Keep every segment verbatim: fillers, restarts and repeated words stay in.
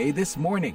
A This Morning.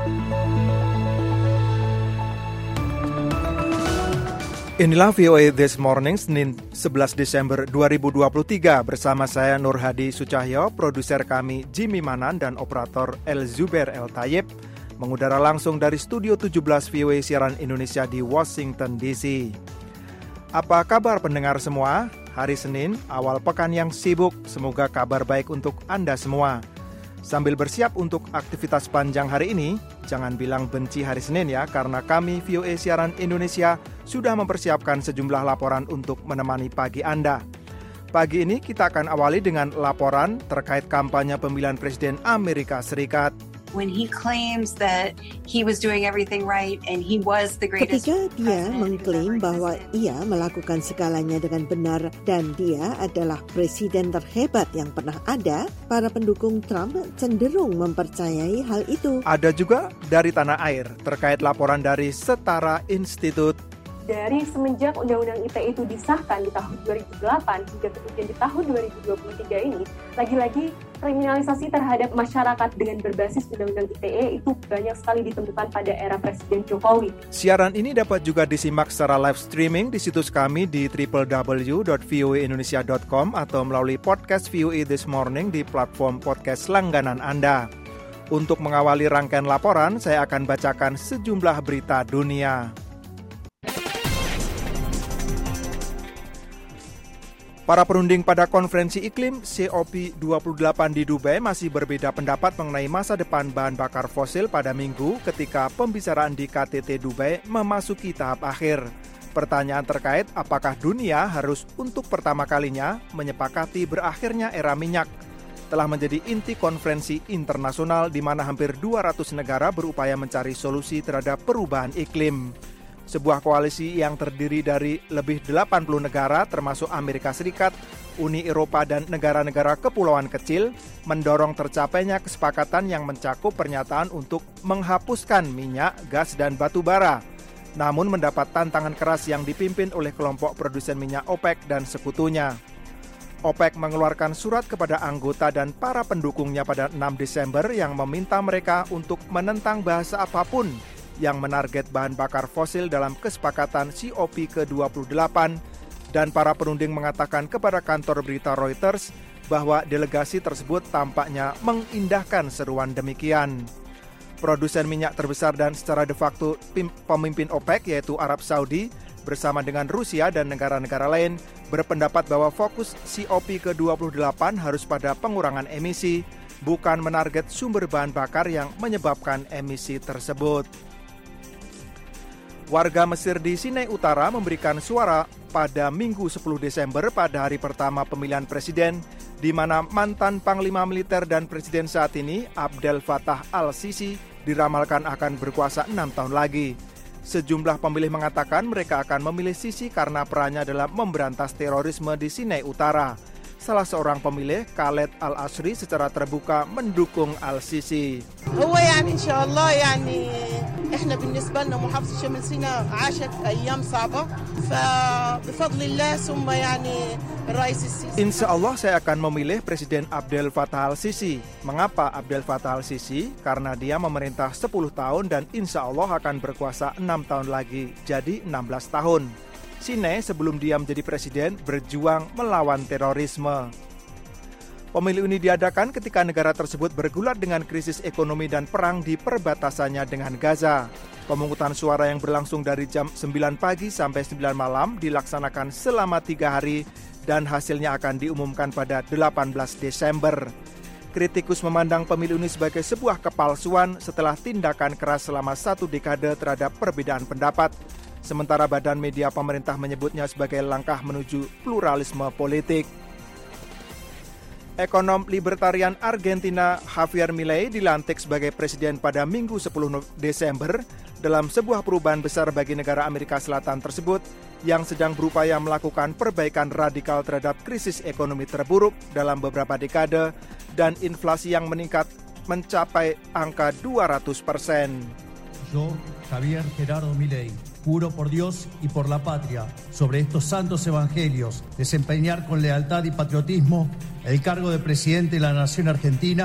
Inilah V O A This Morning, Senin sebelas Desember dua ribu dua puluh tiga. Bersama saya Nur Hadi Sucahyo, produser kami Jimmy Manan dan operator El Zubair El Tayyib, mengudara langsung dari Studio tujuh belas V O A Siaran Indonesia di Washington D C. Apa kabar pendengar semua? Hari Senin, awal pekan yang sibuk, semoga kabar baik untuk Anda semua. Sambil bersiap untuk aktivitas panjang hari ini, jangan bilang benci hari Senin ya, karena kami V O A Siaran Indonesia sudah mempersiapkan sejumlah laporan untuk menemani pagi Anda. Pagi ini kita akan awali dengan laporan terkait kampanye pemilihan Presiden Amerika Serikat. When he claims that he was doing everything right and he was the greatest. Ketika dia mengklaim bahwa ia melakukan segalanya dengan benar dan dia adalah presiden terhebat yang pernah ada, para pendukung Trump cenderung mempercayai hal itu. Ada juga dari tanah air terkait laporan dari Setara Institute. Dari semenjak Undang-Undang I T E itu disahkan di tahun dua ribu delapan hingga kemudian di tahun dua ribu dua puluh tiga ini, lagi-lagi kriminalisasi terhadap masyarakat dengan berbasis Undang-Undang I T E itu banyak sekali ditemukan pada era Presiden Jokowi. Siaran ini dapat juga disimak secara live streaming di situs kami di double-u double-u double-u dot v o a indonesia dot com atau melalui podcast V O A This Morning di platform podcast langganan Anda. Untuk mengawali rangkaian laporan, saya akan bacakan sejumlah berita dunia. Para perunding pada konferensi iklim C O P dua puluh delapan di Dubai masih berbeda pendapat mengenai masa depan bahan bakar fosil pada Minggu ketika pembicaraan di K T T Dubai memasuki tahap akhir. Pertanyaan terkait apakah dunia harus untuk pertama kalinya menyepakati berakhirnya era minyak telah menjadi inti konferensi internasional di mana hampir dua ratus negara berupaya mencari solusi terhadap perubahan iklim. Sebuah koalisi yang terdiri dari lebih delapan puluh negara termasuk Amerika Serikat, Uni Eropa dan negara-negara kepulauan kecil mendorong tercapainya kesepakatan yang mencakup pernyataan untuk menghapuskan minyak, gas dan batu bara. Namun mendapat tantangan keras yang dipimpin oleh kelompok produsen minyak OPEC dan sekutunya. OPEC mengeluarkan surat kepada anggota dan para pendukungnya pada enam Desember yang meminta mereka untuk menentang bahasa apapun yang menarget bahan bakar fosil dalam kesepakatan C O P ke dua puluh delapan, dan para perunding mengatakan kepada kantor berita Reuters bahwa delegasi tersebut tampaknya mengindahkan seruan demikian. Produsen minyak terbesar dan secara de facto pemimpin OPEC yaitu Arab Saudi bersama dengan Rusia dan negara-negara lain berpendapat bahwa fokus C O P ke dua puluh delapan harus pada pengurangan emisi, bukan menarget sumber bahan bakar yang menyebabkan emisi tersebut. Warga Mesir di Sinai Utara memberikan suara pada Minggu sepuluh Desember pada hari pertama pemilihan presiden, di mana mantan Panglima Militer dan Presiden saat ini, Abdel Fattah al-Sisi, diramalkan akan berkuasa enam tahun lagi. Sejumlah pemilih mengatakan mereka akan memilih Sisi karena perannya dalam memberantas terorisme di Sinai Utara. Salah seorang pemilih, Khaled Al-Ashri, secara terbuka mendukung al-Sisi. هو يعني إن شاء الله يعني إحنا بالنسبة لنا محافظة شمال سيناء عاشت أيام صعبة فبفضل الله ثم يعني الرئيس السيسي. Insya Allah saya akan memilih Presiden Abdel Fattah al-Sisi. Mengapa Abdel Fattah al-Sisi? Karena dia memerintah sepuluh tahun dan insya Allah akan berkuasa enam tahun lagi, jadi enam belas tahun. Sinai sebelum dia menjadi presiden berjuang melawan terorisme. Pemilu ini diadakan ketika negara tersebut bergulat dengan krisis ekonomi dan perang di perbatasannya dengan Gaza. Pemungutan suara yang berlangsung dari jam sembilan pagi sampai sembilan malam dilaksanakan selama tiga hari dan hasilnya akan diumumkan pada delapan belas Desember. Kritikus memandang pemilu ini sebagai sebuah kepalsuan setelah tindakan keras selama satu dekade terhadap perbedaan pendapat. Sementara badan media pemerintah menyebutnya sebagai langkah menuju pluralisme politik. Ekonom libertarian Argentina Javier Milei dilantik sebagai presiden pada Minggu sepuluh Desember dalam sebuah perubahan besar bagi negara Amerika Selatan tersebut yang sedang berupaya melakukan perbaikan radikal terhadap krisis ekonomi terburuk dalam beberapa dekade dan inflasi yang meningkat mencapai angka dua ratus persen. Yo, Javier Gerardo Milei, juro por Dios y por la patria, sobre estos santos evangelios, desempeñar con lealtad y patriotismo el cargo de presidente de la nación argentina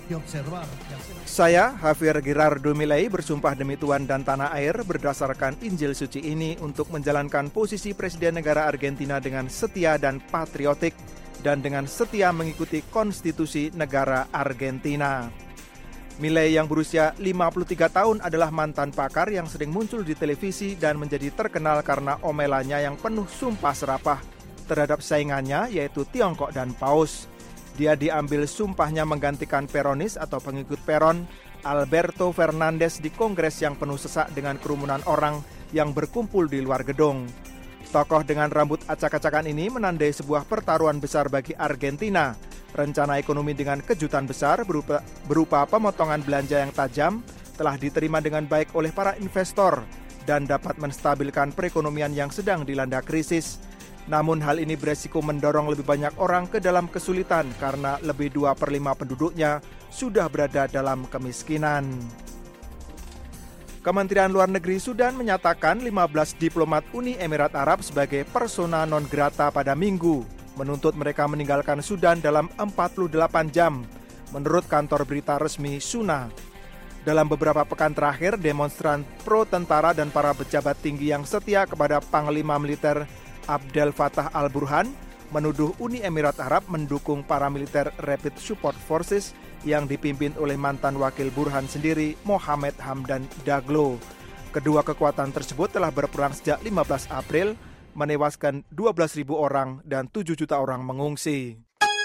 Saya, Javier Gerardo Milei, bersumpah demi Tuhan dan tanah air berdasarkan Injil suci ini untuk menjalankan posisi Presiden negara Argentina dengan setia dan patriotik dan dengan setia mengikuti konstitusi negara Argentina. Milei yang berusia lima puluh tiga tahun adalah mantan pakar yang sering muncul di televisi dan menjadi terkenal karena omelannya yang penuh sumpah serapah terhadap saingannya yaitu Tiongkok dan Paus. Dia diambil sumpahnya menggantikan Peronis atau pengikut Peron, Alberto Fernandez di kongres yang penuh sesak dengan kerumunan orang yang berkumpul di luar gedung. Tokoh dengan rambut acak-acakan ini menandai sebuah pertaruhan besar bagi Argentina. Rencana ekonomi dengan kejutan besar berupa, berupa pemotongan belanja yang tajam telah diterima dengan baik oleh para investor dan dapat menstabilkan perekonomian yang sedang dilanda krisis. Namun hal ini beresiko mendorong lebih banyak orang ke dalam kesulitan karena lebih dua per lima penduduknya sudah berada dalam kemiskinan. Kementerian Luar Negeri Sudan menyatakan lima belas diplomat Uni Emirat Arab sebagai persona non grata pada Minggu, menuntut mereka meninggalkan Sudan dalam empat puluh delapan jam, menurut kantor berita resmi SUNA. Dalam beberapa pekan terakhir, demonstran pro tentara dan para pejabat tinggi yang setia kepada Panglima Militer Abdel Fattah al-Burhan menuduh Uni Emirat Arab mendukung paramiliter Rapid Support Forces yang dipimpin oleh mantan wakil Burhan sendiri, Mohamed Hamdan Daglo. Kedua kekuatan tersebut telah berperang sejak lima belas April, menewaskan dua belas ribu orang dan tujuh juta orang mengungsi.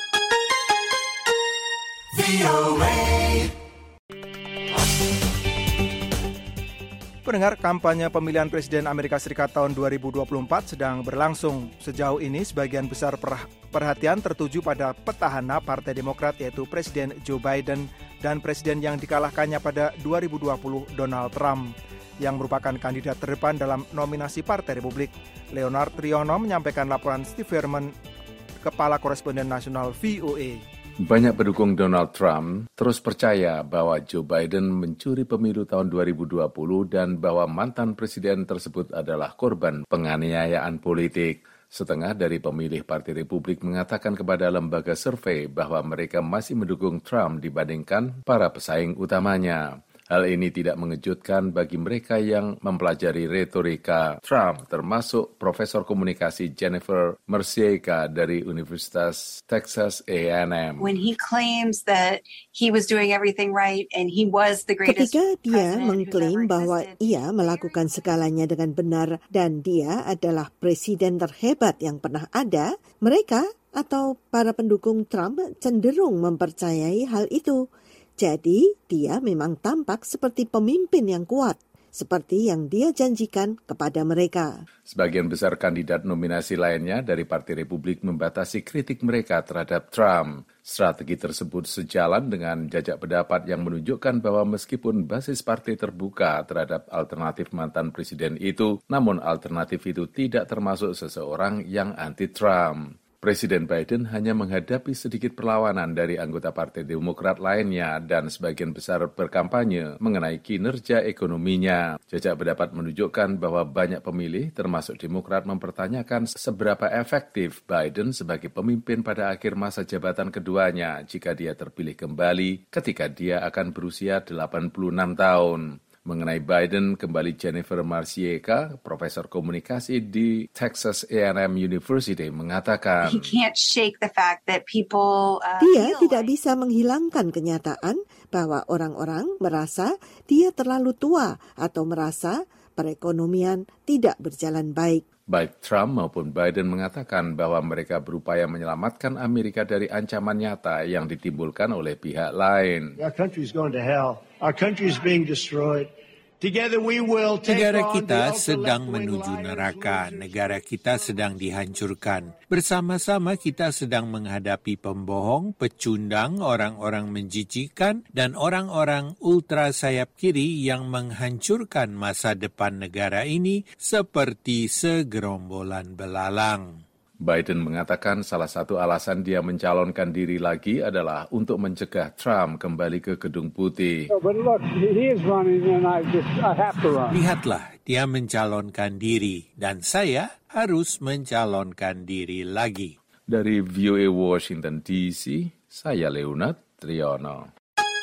Pendengar, kampanye pemilihan Presiden Amerika Serikat tahun dua ribu dua puluh empat sedang berlangsung. Sejauh ini sebagian besar perhatian tertuju pada petahana Partai Demokrat yaitu Presiden Joe Biden dan Presiden yang dikalahkannya pada dua ribu dua puluh Donald Trump yang merupakan kandidat terdepan dalam nominasi Partai Republik. Leonard Triono menyampaikan laporan Steve Herman, Kepala Koresponden Nasional V O A. Banyak pendukung Donald Trump terus percaya bahwa Joe Biden mencuri pemilu tahun dua ribu dua puluh dan bahwa mantan presiden tersebut adalah korban penganiayaan politik. Setengah dari pemilih Partai Republik mengatakan kepada lembaga survei bahwa mereka masih mendukung Trump dibandingkan para pesaing utamanya. Hal ini tidak mengejutkan bagi mereka yang mempelajari retorika Trump, termasuk Profesor Komunikasi Jennifer Mercieka dari Universitas Texas A and M. When he claims that he was doing everything right and he was the greatest Ketika dia mengklaim bahwa ia melakukan segalanya dengan benar dan dia adalah presiden terhebat yang pernah ada, mereka atau para pendukung Trump cenderung mempercayai hal itu. Jadi, dia memang tampak seperti pemimpin yang kuat, seperti yang dia janjikan kepada mereka. Sebagian besar kandidat nominasi lainnya dari Partai Republik membatasi kritik mereka terhadap Trump. Strategi tersebut sejalan dengan jajak pendapat yang menunjukkan bahwa meskipun basis partai terbuka terhadap alternatif mantan presiden itu, namun alternatif itu tidak termasuk seseorang yang anti-Trump. Presiden Biden hanya menghadapi sedikit perlawanan dari anggota Partai Demokrat lainnya dan sebagian besar berkampanye mengenai kinerja ekonominya. Jajak pendapat menunjukkan bahwa banyak pemilih, termasuk Demokrat, mempertanyakan seberapa efektif Biden sebagai pemimpin pada akhir masa jabatan keduanya jika dia terpilih kembali ketika dia akan berusia delapan puluh enam tahun. Mengenai Biden, kembali Jennifer Mercieka, Profesor Komunikasi di Texas A and M University, mengatakan He can't shake the fact that people, uh, dia feel tidak like... bisa menghilangkan kenyataan bahwa orang-orang merasa dia terlalu tua atau merasa perekonomian tidak berjalan baik. Baik Trump maupun Biden mengatakan bahwa mereka berupaya menyelamatkan Amerika dari ancaman nyata yang ditimbulkan oleh pihak lain. Our country is going to hell. Our country is being destroyed. Negara kita sedang menuju neraka, negara kita sedang dihancurkan. Bersama-sama kita sedang menghadapi pembohong, pecundang, orang-orang menjijikan, dan orang-orang ultra sayap kiri yang menghancurkan masa depan negara ini seperti segerombolan belalang. Biden mengatakan salah satu alasan dia mencalonkan diri lagi adalah untuk mencegah Trump kembali ke Gedung Putih. Lihatlah, dia mencalonkan diri dan saya harus mencalonkan diri lagi. Dari V O A Washington D C, saya Leonard Triono.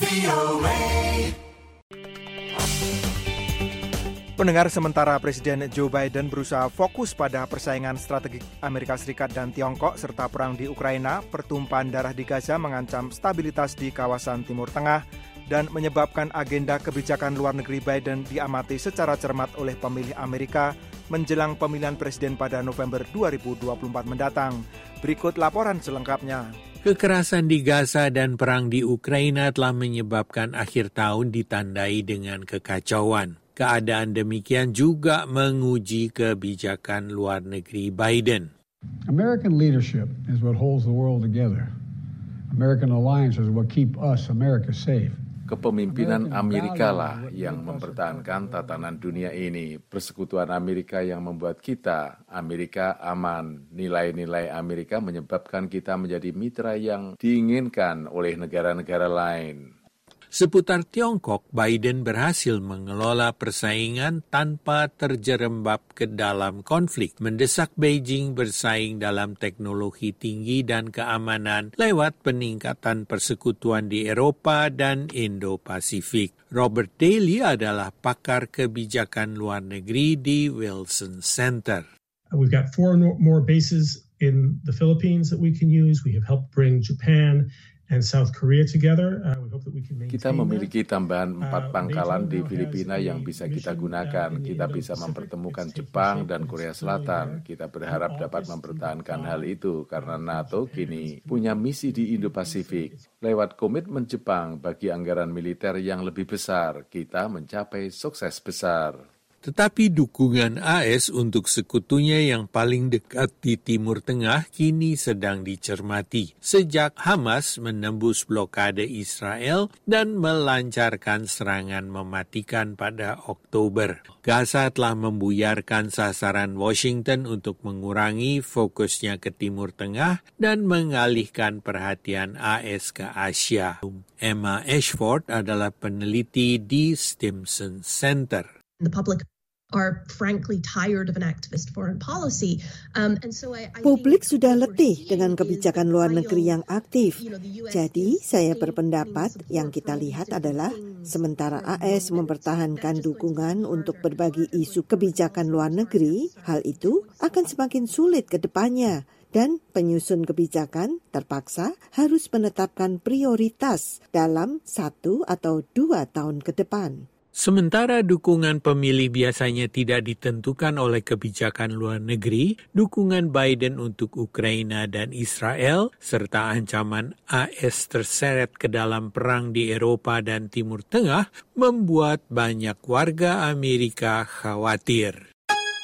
Pendengar, sementara Presiden Joe Biden berusaha fokus pada persaingan strategi Amerika Serikat dan Tiongkok serta perang di Ukraina, pertumpahan darah di Gaza mengancam stabilitas di kawasan Timur Tengah dan menyebabkan agenda kebijakan luar negeri Biden diamati secara cermat oleh pemilih Amerika menjelang pemilihan presiden pada November dua ribu dua puluh empat mendatang. Berikut laporan selengkapnya. Kekerasan di Gaza dan perang di Ukraina telah menyebabkan akhir tahun ditandai dengan kekacauan. Keadaan demikian juga menguji kebijakan luar negeri Biden. American leadership is what holds the world together. American alliance is what keep us, America, safe. Kepemimpinan Amerika lah yang mempertahankan tatanan dunia ini. Persekutuan Amerika yang membuat kita, Amerika, aman. Nilai-nilai Amerika menyebabkan kita menjadi mitra yang diinginkan oleh negara-negara lain. Seputar Tiongkok, Biden berhasil mengelola persaingan tanpa terjerembab ke dalam konflik, mendesak Beijing bersaing dalam teknologi tinggi dan keamanan lewat peningkatan persekutuan di Eropa dan Indo-Pasifik. Robert Daly adalah pakar kebijakan luar negeri di Wilson Center. We've got four more bases in the Philippines that we can use. We have helped bring Japan and South Korea together. Uh, we hope that we can maintain Kita memiliki tambahan empat Uh, pangkalan di Beijing now Filipina has yang a bisa kita mission, gunakan. uh, in the Kita bisa Indo-Pacific. mempertemukan It's taking Jepang shape. dan It's Korea really Selatan. there. Kita berharap In dapat August, mempertahankan we hal got itu karena five NATO Japan kini is- punya misi di Indo-Pasifik. Lewat komitmen Jepang bagi anggaran militer yang lebih besar, kita mencapai sukses besar. Tetapi dukungan A S untuk sekutunya yang paling dekat di Timur Tengah kini sedang dicermati sejak Hamas menembus blokade Israel dan melancarkan serangan mematikan pada Oktober. Gaza telah membuyarkan sasaran Washington untuk mengurangi fokusnya ke Timur Tengah dan mengalihkan perhatian A S ke Asia. Emma Ashford adalah peneliti di Stimson Center. The public are frankly tired of an activist foreign policy. Um, and so I, I Publik think sudah what we're letih seeing dengan is kebijakan the luar real, negeri yang aktif. you know, the U S Jadi, is saya sustaining berpendapat support yang kita for lihat these adalah things sementara for A S moments. mempertahankan That's just dukungan going to be untuk harder berbagi and harder isu going kebijakan luar negeri, hal itu akan semakin sulit ke depannya. Dan penyusun kebijakan terpaksa harus menetapkan prioritas dalam satu atau dua tahun ke depan. Sementara dukungan pemilih biasanya tidak ditentukan oleh kebijakan luar negeri, dukungan Biden untuk Ukraina dan Israel, serta ancaman A S terseret ke dalam perang di Eropa dan Timur Tengah, membuat banyak warga Amerika khawatir.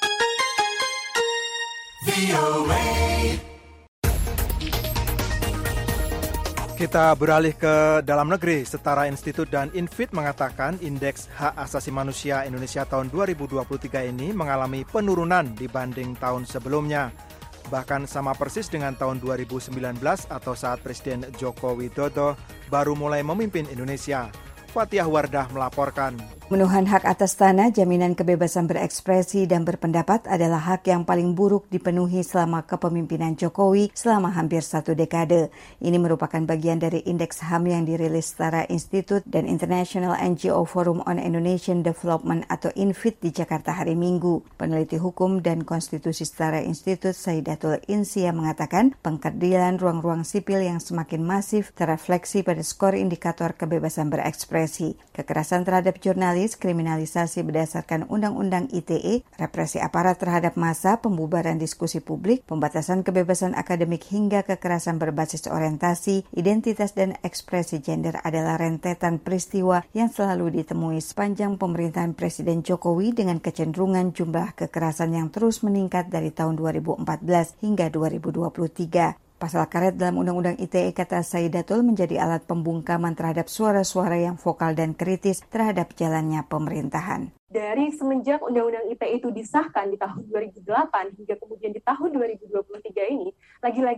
Kita beralih ke dalam negeri. Setara Institut dan Infid mengatakan indeks hak asasi manusia Indonesia tahun dua ribu dua puluh tiga ini mengalami penurunan dibanding tahun sebelumnya. Bahkan sama persis dengan tahun dua ribu sembilan belas atau saat Presiden Joko Widodo baru mulai memimpin Indonesia. Fatihah Wardah melaporkan. Pemenuhan hak atas tanah, jaminan kebebasan berekspresi dan berpendapat adalah hak yang paling buruk dipenuhi selama kepemimpinan Jokowi selama hampir satu dekade. Ini merupakan bagian dari indeks H A M yang dirilis Setara Institute dan International N G O Forum on Indonesian Development atau Infid di Jakarta hari Minggu. Peneliti hukum dan konstitusi Setara Institute Saidatul Insia mengatakan pengkerdilan ruang-ruang sipil yang semakin masif terefleksi pada skor indikator kebebasan berekspresi. Kekerasan terhadap jurnalis, kriminalisasi berdasarkan Undang-Undang I T E, represi aparat terhadap massa, pembubaran diskusi publik, pembatasan kebebasan akademik hingga kekerasan berbasis orientasi, identitas dan ekspresi gender adalah rentetan peristiwa yang selalu ditemui sepanjang pemerintahan Presiden Jokowi dengan kecenderungan jumlah kekerasan yang terus meningkat dari tahun dua ribu empat belas hingga dua ribu dua puluh tiga. Pasal karet dalam Undang-Undang I T E, kata Saidatul, menjadi alat pembungkaman terhadap suara-suara yang vokal dan kritis terhadap jalannya pemerintahan. Dari semenjak Undang-Undang I T E itu disahkan di tahun dua ribu delapan hingga kemudian di tahun dua ribu dua puluh tiga ini, lagi-lagi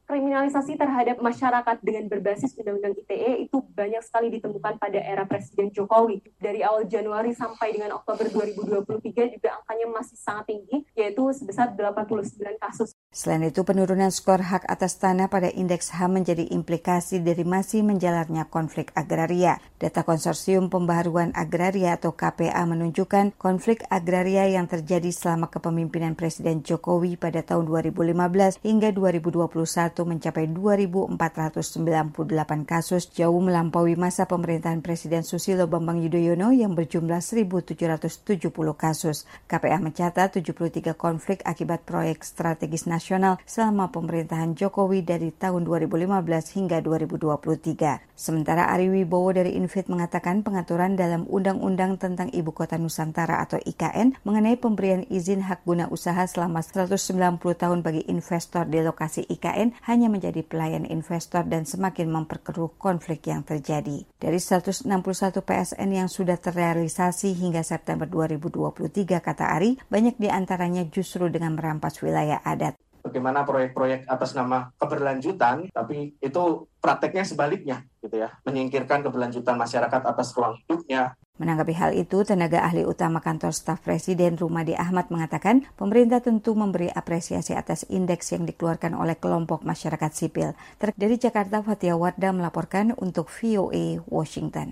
kriminalisasi terhadap masyarakat dengan berbasis Undang-Undang I T E itu banyak sekali ditemukan pada era Presiden Jokowi. Dari awal Januari sampai dengan Oktober dua ribu dua puluh tiga juga angkanya masih sangat tinggi, yaitu sebesar delapan puluh sembilan kasus. Selain itu, penurunan skor hak atas tanah pada indeks H A M menjadi implikasi dari masih menjalarnya konflik agraria. Data Konsorsium Pembaharuan Agraria atau K P A menunjukkan konflik agraria yang terjadi selama kepemimpinan Presiden Jokowi pada tahun dua ribu lima belas hingga dua ribu dua puluh satu mencapai dua ribu empat ratus sembilan puluh delapan kasus, jauh melampaui masa pemerintahan Presiden Susilo Bambang Yudhoyono yang berjumlah seribu tujuh ratus tujuh puluh kasus. K P A mencatat tujuh puluh tiga konflik akibat proyek strategis nasional selama pemerintahan Jokowi dari tahun dua ribu lima belas hingga dua ribu dua puluh tiga. Sementara Ari Wibowo dari Infit mengatakan pengaturan dalam Undang-Undang tentang Ibu Kota Nusantara atau I K N mengenai pemberian izin hak guna usaha selama seratus sembilan puluh tahun bagi investor di lokasi I K N hanya menjadi pelayan investor dan semakin memperkeruh konflik yang terjadi. Dari seratus enam puluh satu P S N yang sudah terrealisasi hingga September dua ribu dua puluh tiga, kata Ari, banyak di antaranya justru dengan merampas wilayah adat. Bagaimana proyek-proyek atas nama keberlanjutan, tapi itu prakteknya sebaliknya, gitu ya, menyingkirkan keberlanjutan masyarakat atas ruang hidupnya. Menanggapi hal itu, tenaga ahli utama kantor staf Presiden Rumadi Ahmad mengatakan pemerintah tentu memberi apresiasi atas indeks yang dikeluarkan oleh kelompok masyarakat sipil. Dari Jakarta, Fatia Wardah melaporkan untuk V O A Washington.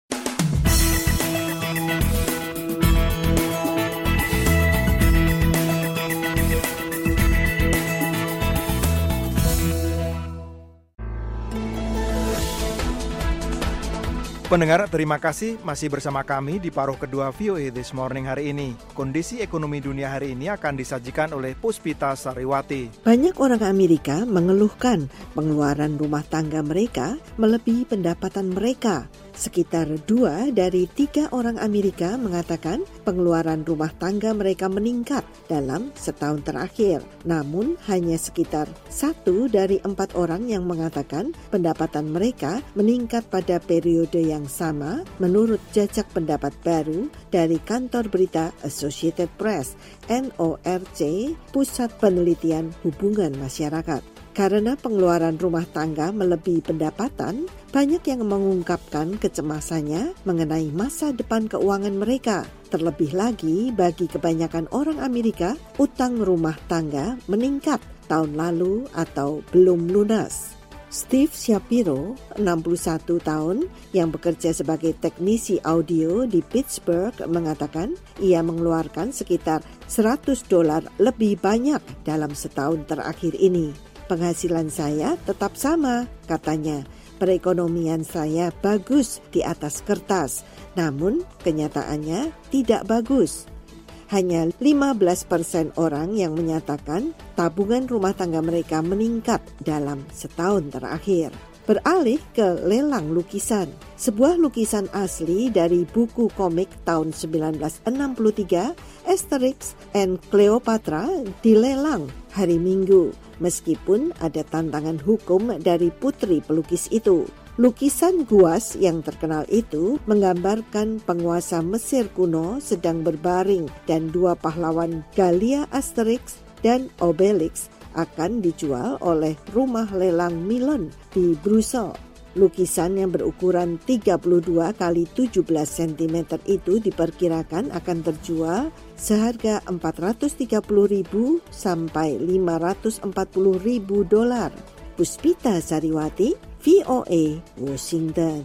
Pendengar, terima kasih masih bersama kami di paruh kedua V O A This Morning hari ini. Kondisi ekonomi dunia hari ini akan disajikan oleh Puspita Sariwati. Banyak orang Amerika mengeluhkan pengeluaran rumah tangga mereka melebihi pendapatan mereka. Sekitar dua dari tiga orang Amerika mengatakan pengeluaran rumah tangga mereka meningkat dalam setahun terakhir. Namun hanya sekitar satu dari empat orang yang mengatakan pendapatan mereka meningkat pada periode yang sama menurut jajak pendapat baru dari kantor berita Associated Press, N O R C, Pusat Penelitian Hubungan Masyarakat. Karena pengeluaran rumah tangga melebihi pendapatan, banyak yang mengungkapkan kecemasannya mengenai masa depan keuangan mereka. Terlebih lagi, bagi kebanyakan orang Amerika, utang rumah tangga meningkat tahun lalu atau belum lunas. Steve Shapiro, enam puluh satu tahun, yang bekerja sebagai teknisi audio di Pittsburgh, mengatakan ia mengeluarkan sekitar seratus dolar lebih banyak dalam setahun terakhir ini. Penghasilan saya tetap sama, katanya. Perekonomian saya bagus di atas kertas, namun kenyataannya tidak bagus. Hanya lima belas persen orang yang menyatakan tabungan rumah tangga mereka meningkat dalam setahun terakhir. Beralih ke lelang lukisan. Sebuah lukisan asli dari buku komik tahun sembilan belas enam puluh tiga, Asterix and Cleopatra, dilelang hari Minggu, meskipun ada tantangan hukum dari putri pelukis itu. Lukisan guas yang terkenal itu menggambarkan penguasa Mesir kuno sedang berbaring dan dua pahlawan Gallia Asterix dan Obelix akan dijual oleh rumah lelang Milan di Brussels. Lukisan yang berukuran tiga puluh dua kali tujuh belas sentimeter itu diperkirakan akan terjual seharga empat ratus tiga puluh ribu sampai lima ratus empat puluh ribu dolar. Puspita Sariwati, V O A, Washington.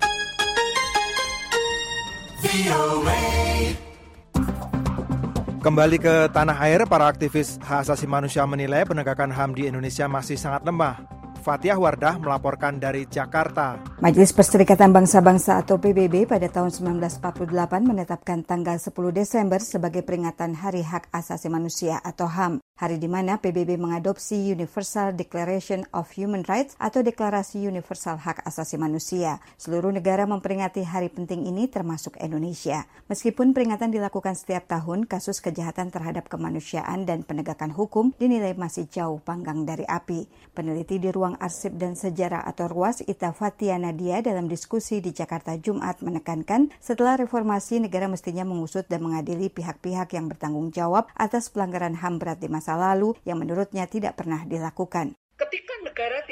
V O A. Kembali ke tanah air, para aktivis hak asasi manusia menilai penegakan H A M di Indonesia masih sangat lemah. Fatia Wardah melaporkan dari Jakarta. Majelis Perserikatan Bangsa-Bangsa atau P B B pada tahun sembilan belas empat puluh delapan menetapkan tanggal sepuluh Desember sebagai peringatan Hari Hak Asasi Manusia atau H A M. Hari di mana P B B mengadopsi Universal Declaration of Human Rights atau Deklarasi Universal Hak Asasi Manusia. Seluruh negara memperingati hari penting ini termasuk Indonesia. Meskipun peringatan dilakukan setiap tahun, kasus kejahatan terhadap kemanusiaan dan penegakan hukum dinilai masih jauh panggang dari api. Peneliti di Ruang Arsip dan Sejarah atau RUAS, Ita Fatia Nadia, dalam diskusi di Jakarta Jumat menekankan setelah reformasi negara mestinya mengusut dan mengadili pihak-pihak yang bertanggung jawab atas pelanggaran H A M berat di masa lalu yang menurutnya tidak pernah dilakukan. Ketika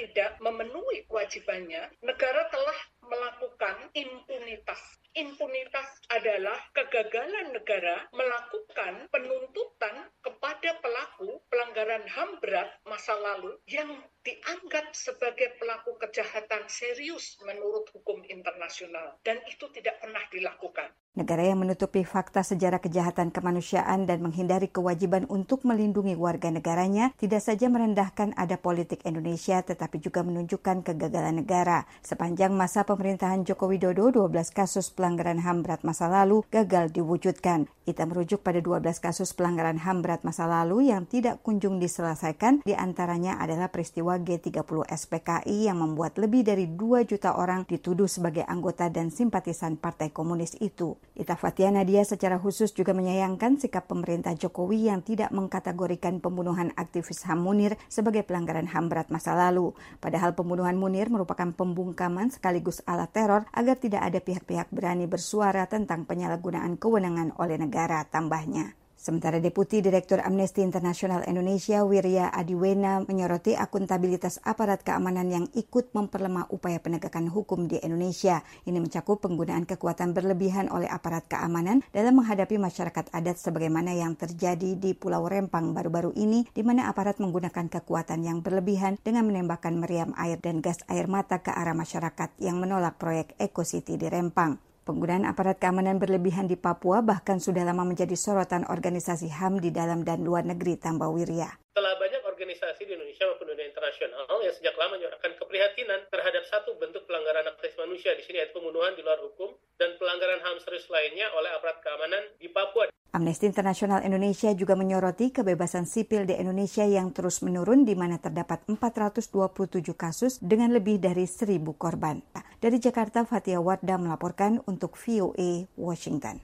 tidak memenuhi kewajibannya, negara telah melakukan impunitas. Impunitas adalah kegagalan negara melakukan penuntutan kepada pelaku pelanggaran H A M berat masa lalu yang dianggap sebagai pelaku kejahatan serius menurut hukum internasional, dan itu tidak pernah dilakukan. Negara yang menutupi fakta sejarah kejahatan kemanusiaan dan menghindari kewajiban untuk melindungi warga negaranya tidak saja merendahkan ada politik Indonesia, tetapi juga menunjukkan kegagalan negara. Sepanjang masa pemerintahan Joko Widodo, dua belas kasus pelanggaran H A M berat masa lalu gagal diwujudkan. Ita merujuk pada dua belas kasus pelanggaran H A M berat masa lalu yang tidak kunjung diselesaikan, di antaranya adalah peristiwa G tiga puluh S P K I yang membuat lebih dari dua juta orang dituduh sebagai anggota dan simpatisan Partai Komunis itu. Ita Fathia Nadia secara khusus juga menyayangkan sikap pemerintah Jokowi yang tidak mengkategorikan pembunuhan aktivis H A M Munir sebagai pelanggaran H A M berat masa lalu. Padahal pembunuhan Munir merupakan pembungkaman sekaligus alat teror agar tidak ada pihak-pihak berani bersuara tentang penyalahgunaan kewenangan oleh negara, tambahnya. Sementara Deputi Direktur Amnesty International Indonesia Wirya Adiwena menyoroti akuntabilitas aparat keamanan yang ikut memperlemah upaya penegakan hukum di Indonesia. Ini mencakup penggunaan kekuatan berlebihan oleh aparat keamanan dalam menghadapi masyarakat adat sebagaimana yang terjadi di Pulau Rempang baru-baru ini, di mana aparat menggunakan kekuatan yang berlebihan dengan menembakkan meriam air dan gas air mata ke arah masyarakat yang menolak proyek Eco City di Rempang. Penggunaan aparat keamanan berlebihan di Papua bahkan sudah lama menjadi sorotan organisasi H A M di dalam dan luar negeri, tambah Wirya. Telah banyak organisasi di Indonesia maupun dunia internasional yang sejak lama menyuarakan keprihatinan terhadap satu bentuk pelanggaran hak asasi manusia di sini, yaitu pembunuhan di luar hukum dan pelanggaran H A M serius lainnya oleh aparat keamanan di Papua. Amnesty International Indonesia juga menyoroti kebebasan sipil di Indonesia yang terus menurun, di mana terdapat empat ratus dua puluh tujuh kasus dengan lebih dari seribu korban. Dari Jakarta, Fathia Wardah melaporkan untuk V O A Washington.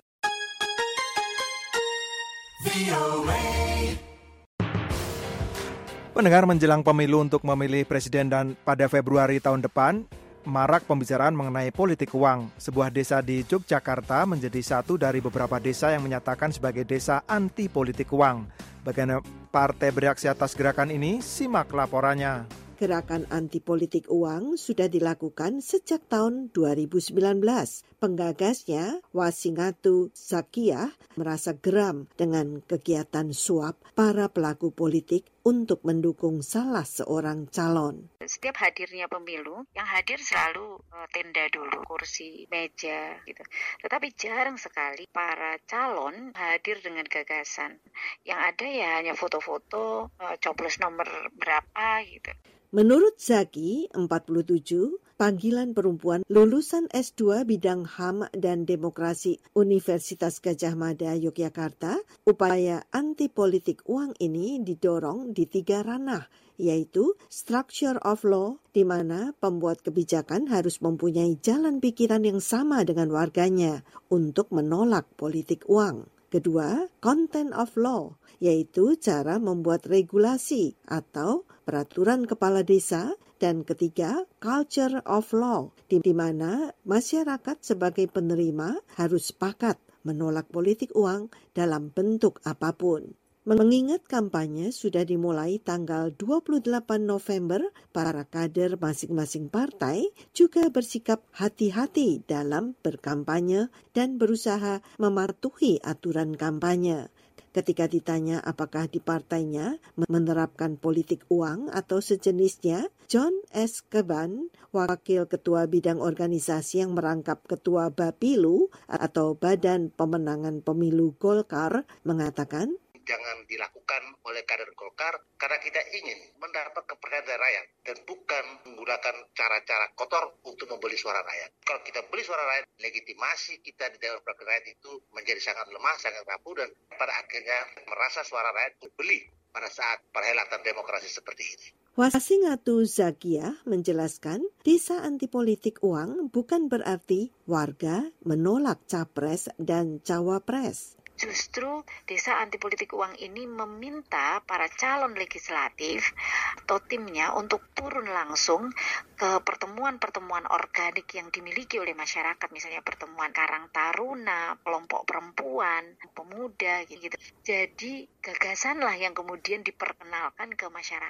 Pendengar, menjelang pemilu untuk memilih presiden dan pada Februari tahun depan, marak pembicaraan mengenai politik uang. Sebuah desa di Yogyakarta menjadi satu dari beberapa desa yang menyatakan sebagai desa anti politik uang. Bagaimana partai bereaksi atas gerakan ini? Simak laporannya. Gerakan anti politik uang sudah dilakukan sejak tahun dua ribu sembilan belas. Penggagasnya, Wasingatu Zakiah, merasa geram dengan kegiatan suap para pelaku politik untuk mendukung salah seorang calon. Setiap hadirnya pemilu, yang hadir selalu uh, tenda dulu, kursi, meja, gitu. Tetapi jarang sekali para calon hadir dengan gagasan. Yang ada ya hanya foto-foto, uh, coblos nomor berapa, gitu. Menurut Zaki, empat puluh tujuh, panggilan perempuan lulusan S dua bidang H A M dan Demokrasi Universitas Gadjah Mada, Yogyakarta, upaya anti politik uang ini didorong di tiga ranah, yaitu structure of law, di mana pembuat kebijakan harus mempunyai jalan pikiran yang sama dengan warganya untuk menolak politik uang. Kedua, content of law, yaitu cara membuat regulasi atau peraturan kepala desa. Dan ketiga, culture of law, di mana masyarakat sebagai penerima harus sepakat menolak politik uang dalam bentuk apapun. Mengingat kampanye sudah dimulai tanggal dua puluh delapan November, para kader masing-masing partai juga bersikap hati-hati dalam berkampanye dan berusaha mematuhi aturan kampanye. Ketika ditanya apakah di partainya menerapkan politik uang atau sejenisnya, John S. Keban, Wakil Ketua Bidang Organisasi yang merangkap Ketua Bapilu atau Badan Pemenangan Pemilu Golkar, mengatakan, jangan dilakukan oleh kader Golkar karena kita ingin mendapat kepercayaan dari rakyat dan bukan menggunakan cara-cara kotor untuk membeli suara rakyat. Kalau kita beli suara rakyat, legitimasi kita di Dewan Perwakilan Rakyat itu menjadi sangat lemah, sangat rapuh, dan pada akhirnya merasa suara rakyat dibeli pada saat perhelatan demokrasi seperti ini. Wasingatu Zakiah menjelaskan, desa anti politik uang bukan berarti warga menolak capres dan cawapres. Justru desa anti politik uang ini meminta para calon legislatif atau timnya untuk turun langsung ke pertemuan-pertemuan organik yang dimiliki oleh masyarakat, misalnya pertemuan Karang Taruna, kelompok perempuan, pemuda, gitu. Jadi gagasanlah yang kemudian diperkenalkan ke masyarakat.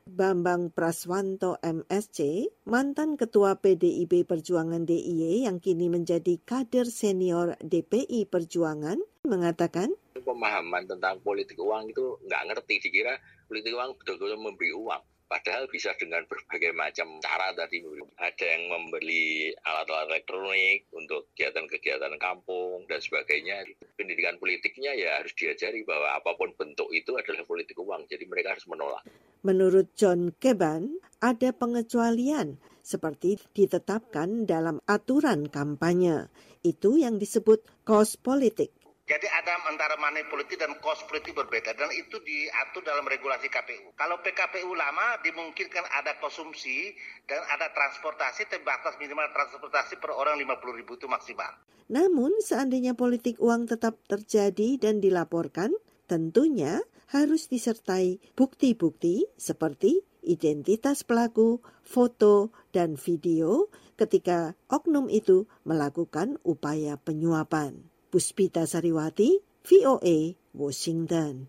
Bambang Praswanto M S-C, mantan Ketua P D I B Perjuangan D I Y yang kini menjadi kader senior D P I Perjuangan, mengatakan, pemahaman tentang politik uang itu nggak ngerti, dikira politik uang betul-betul memberi uang. Padahal bisa dengan berbagai macam cara tadi. Ada yang membeli alat-alat elektronik untuk kegiatan-kegiatan kampung dan sebagainya. Pendidikan politiknya ya harus diajari bahwa apapun bentuk itu adalah politik uang. Jadi mereka harus menolak. Menurut John Keban, ada pengecualian seperti ditetapkan dalam aturan kampanye. Itu yang disebut cost politik. Jadi ada antara money politik dan cost politik berbeda, dan itu diatur dalam regulasi K P U. Kalau P K P U lama dimungkinkan ada konsumsi dan ada transportasi, terbatas minimal transportasi per orang lima puluh ribu itu maksimal. Namun seandainya politik uang tetap terjadi dan dilaporkan, tentunya harus disertai bukti-bukti seperti identitas pelaku, foto, dan video ketika oknum itu melakukan upaya penyuapan. Puspita Sariwati, V O A, Washington.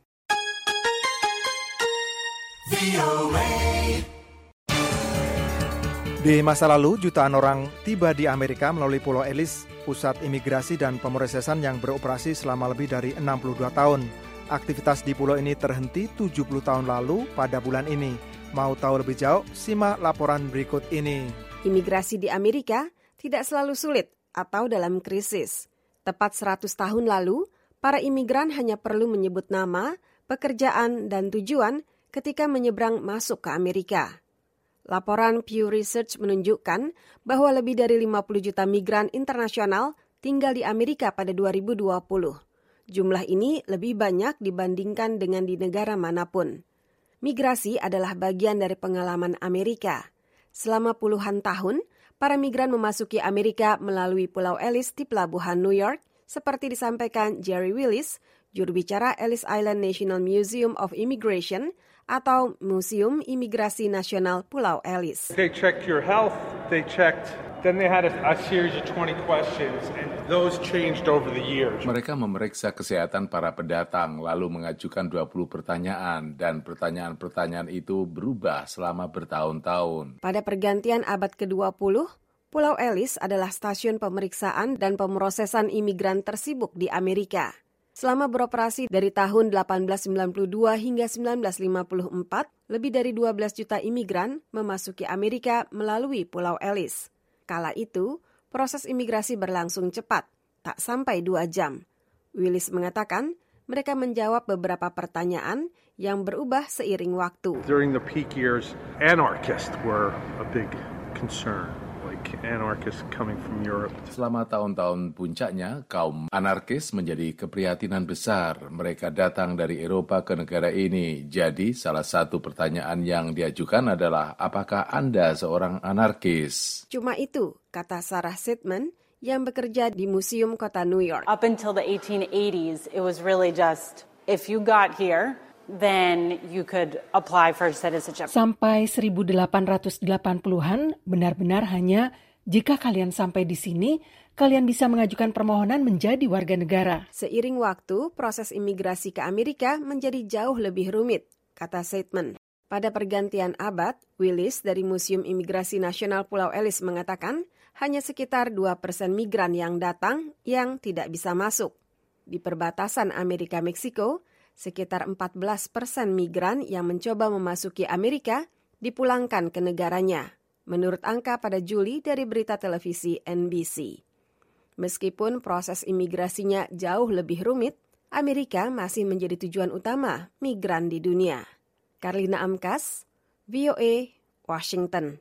Di masa lalu, jutaan orang tiba di Amerika melalui Pulau Ellis, pusat imigrasi dan pemrosesan yang beroperasi selama lebih dari enam puluh dua tahun. Aktivitas di pulau ini terhenti tujuh puluh tahun lalu pada bulan ini. Mau tahu lebih jauh? Simak laporan berikut ini. Imigrasi di Amerika tidak selalu sulit atau dalam krisis. Tepat seratus tahun lalu, para imigran hanya perlu menyebut nama, pekerjaan, dan tujuan ketika menyeberang masuk ke Amerika. Laporan Pew Research menunjukkan bahwa lebih dari lima puluh juta migran internasional tinggal di Amerika pada dua ribu dua puluh. Jumlah ini lebih banyak dibandingkan dengan di negara manapun. Migrasi adalah bagian dari pengalaman Amerika. Selama puluhan tahun, para migran memasuki Amerika melalui Pulau Ellis di pelabuhan New York, seperti disampaikan Jerry Willis, juru bicara Ellis Island National Museum of Immigration atau Museum Imigrasi Nasional Pulau Ellis. They checked your health, they checked, then they had a, a series of twenty questions, and those changed over the years. Mereka memeriksa kesehatan para pendatang, lalu mengajukan dua puluh pertanyaan, dan pertanyaan-pertanyaan itu berubah selama bertahun-tahun. Pada pergantian abad ke dua puluh, Pulau Ellis adalah stasiun pemeriksaan dan pemrosesan imigran tersibuk di Amerika. Selama beroperasi dari tahun delapan belas sembilan puluh dua hingga sembilan belas lima puluh empat, lebih dari dua belas juta imigran memasuki Amerika melalui Pulau Ellis. Kala itu, proses imigrasi berlangsung cepat, tak sampai dua jam. Willis mengatakan, mereka menjawab beberapa pertanyaan yang berubah seiring waktu. During the peak years, anarchists were a big concern. Anarchists coming from Europe. Selama tahun-tahun puncaknya, kaum anarkis menjadi keprihatinan besar. Mereka datang dari Eropa ke negara ini. Jadi, salah satu pertanyaan yang diajukan adalah, apakah Anda seorang anarkis? Cuma itu, kata Sarah Sidman, yang bekerja di Museum Kota New York. Up until the eighteen eighties, it was really just, if you got here, then you could apply for citizenship. Sampai seribu delapan ratus delapan puluhan, benar-benar hanya jika kalian sampai di sini, kalian bisa mengajukan permohonan menjadi warga negara. Seiring waktu, proses imigrasi ke Amerika menjadi jauh lebih rumit, kata Seidman. Pada pergantian abad, Willis dari Museum Imigrasi Nasional Pulau Ellis mengatakan, hanya sekitar dua persen migran yang datang yang tidak bisa masuk. Di perbatasan Amerika-Meksiko, sekitar empat belas persen migran yang mencoba memasuki Amerika dipulangkan ke negaranya, menurut angka pada Juli dari berita televisi N B C. Meskipun proses imigrasinya jauh lebih rumit, Amerika masih menjadi tujuan utama migran di dunia. Karlina Amkas, V O A, Washington.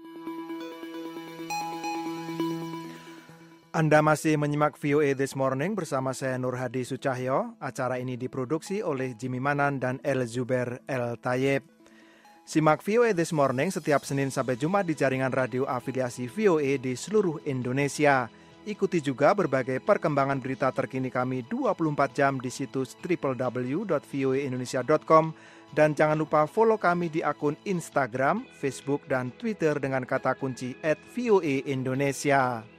Anda masih menyimak V O A This Morning bersama saya Nur Hadi Sucahyo. Acara ini diproduksi oleh Jimmy Manan dan El Zuber El Tayeb. Simak V O A This Morning setiap Senin sampai Jumat di jaringan radio afiliasi V O A di seluruh Indonesia. Ikuti juga berbagai perkembangan berita terkini kami dua puluh empat jam di situs double-u double-u double-u dot v o a indonesia dot com dan jangan lupa follow kami di akun Instagram, Facebook, dan Twitter dengan kata kunci at V O A Indonesia.